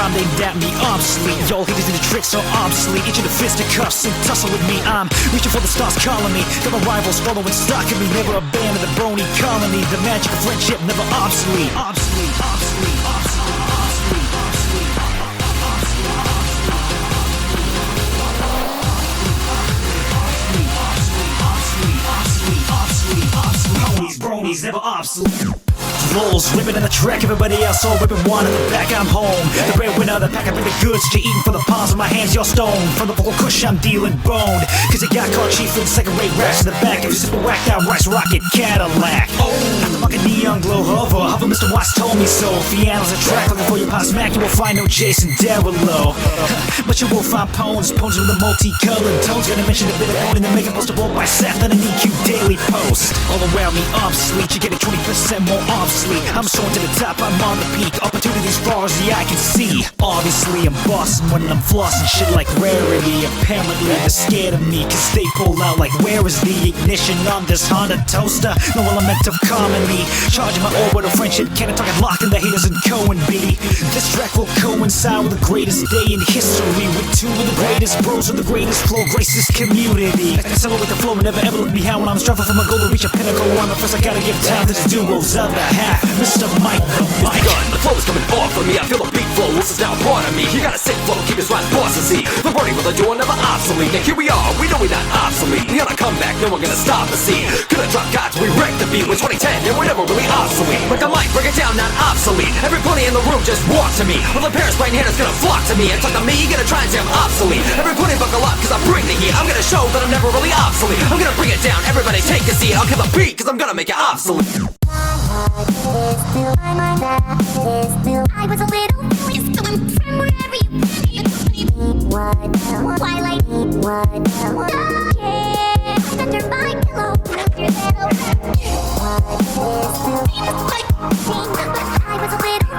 rhyme aimed at me obsolete. Y'all haters and the tricks are obsolete. Itching the fisticuffs and tussle with me. I'm reaching for the stars calling me. Got my rivals following stock of me. Never abandon the bony colony. The magic of friendship never obsolete. Obsolete, obsolete, obsolete, obsolete, obsolete, obsolete. Bronies, never obsolete. Lulz, ripping in the track, everybody else all ripping one in the back, I'm home. The breadwinner, the pack up in the goods, you're eating from the palms of my hands, you're stone. From the vocal kush, I'm dealing boned. Cause it got caught cheap in second-rate racks in the back. If you simple whacked out rice rocket Cadillac. Oh, I'm the fucking neon glow hover, Mr. Watts told me so. If he analyze a track looking for your pop smack, you will find no Jason Derulo. But you will find poems with a multicolored tones. Gonna mention a bit of code in the makeup poster all by Seth on an EQ daily post. All around me obsolete, you're getting 20% more obsolete. I'm soaring to the top, I'm on the peak. Opportunities far as the eye can see. Obviously I'm bossing when I'm flossing shit like rarity. Apparently they're scared of me cause they pull out like where is the ignition on this Honda toaster? No element of comedy. Charging my orbital friendship, cannon talking locked in the haters and Cohen B. This track will coincide with the greatest day in history. With two of the greatest bros with the greatest flow, grace this community. Accelerate the flow and never ever look behind when I'm striving for my goal to reach a pinnacle. One, but first I gotta give time to the duo's other half. Mr. Mike, it's begun, the flow is coming off of me. I feel the beat flow, this is now part of me. You got a sick flow, keep his rhymes boss and see. The burning with the duo never obsolete. Now here we are, we know we're not obsolete. We on a comeback, no one gonna stop us, see. Gonna drop gods, we wreck the beat with 2010, and we're never really obsolete. Break the mic, break it down, not obsolete. Everybody in the room just walk to me. All the parents right here that's gonna flock to me. And talk to me, you're gonna try and say I'm obsolete. Everybody buckle up, cause I bring the heat. I'm gonna show that I'm never really obsolete. I'm gonna bring it down, everybody take a seat. I'll kill the beat, cause I'm gonna make it obsolete. I was a little curious, still I'm from wherever you Twilight, yeah, under my pillow, your little I was a little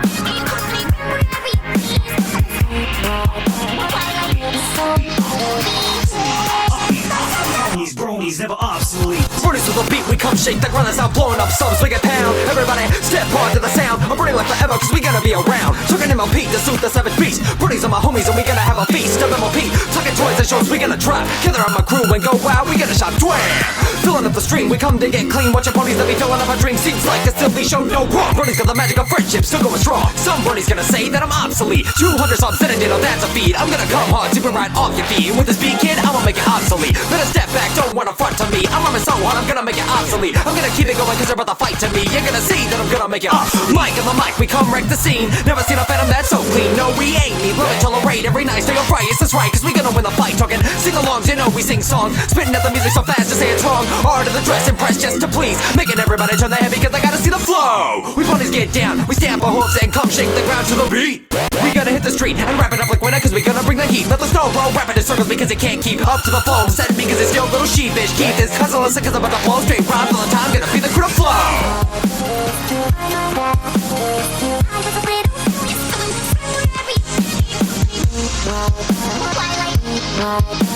Bronies, bronies, never obsolete. Bronies with a beat, we come shake the ground that's out, blowing up subs, we get pound. Everybody step on to the sound. I'm burning like forever cause we gonna be around. Talking MLP to suit the savage beast. Bronies are my homies and we gonna have a feast of MLP. Talking toys and shows we gonna drop. Gather on my crew and go wild, we gonna shop dwam. Filling up the stream, we come to get clean. Watch your bronies that be filling up our dreams. Seems like a silly show, no wrong. Bronies got the magic of friendship, still going strong. Some bronies gonna say that I'm obsolete. 200 subs in a ditto, that's a feed. I'm gonna come hard, super right off your feet. With this beat kid, I'ma make it obsolete. Better step back, don't wanna front to me. I'm rhyming so hard, I'm gonna make it obsolete. I'm gonna keep it going cause they're about to fight to me. You're gonna see that I'm gonna make it obsolete. Mike on the mic, we come wreck the scene. Never seen a phantom that's so clean. No, we ain't need love and tolerate every night. Stay alright, it's that's right, cause we gonna win the fight. Talking sing-alongs, you know we sing songs. Spitting out the music so fast to say it's wrong. Art of the dress, impress just to please. Making everybody turn their head because I gotta see the flow. We ponies get down, we stamp our hooves and come shake the ground to the beat. We gonna hit the street and wrap it up like winter cause we gonna bring the heat. Let the snow roll, wrap it in circles because it can't keep up to the flow. Send me cause it's still a little sheepish. Keep this hustle and sick cause I'm about to flow. Straight rhymes all the time, gonna be the crew to flow. Twilight.